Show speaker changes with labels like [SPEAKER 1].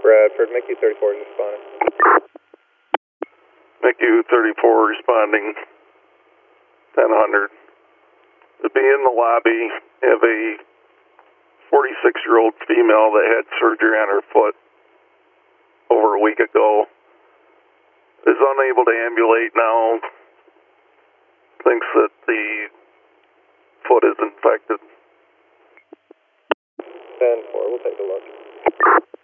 [SPEAKER 1] Bradford, MICU 34 is responding.
[SPEAKER 2] MICU 34 responding, 1000. To be in the lobby, have a 46-year-old female that had surgery on her foot over a week ago. Is unable to ambulate now. Thinks that the foot is infected.
[SPEAKER 1] 10-4, we'll take a look.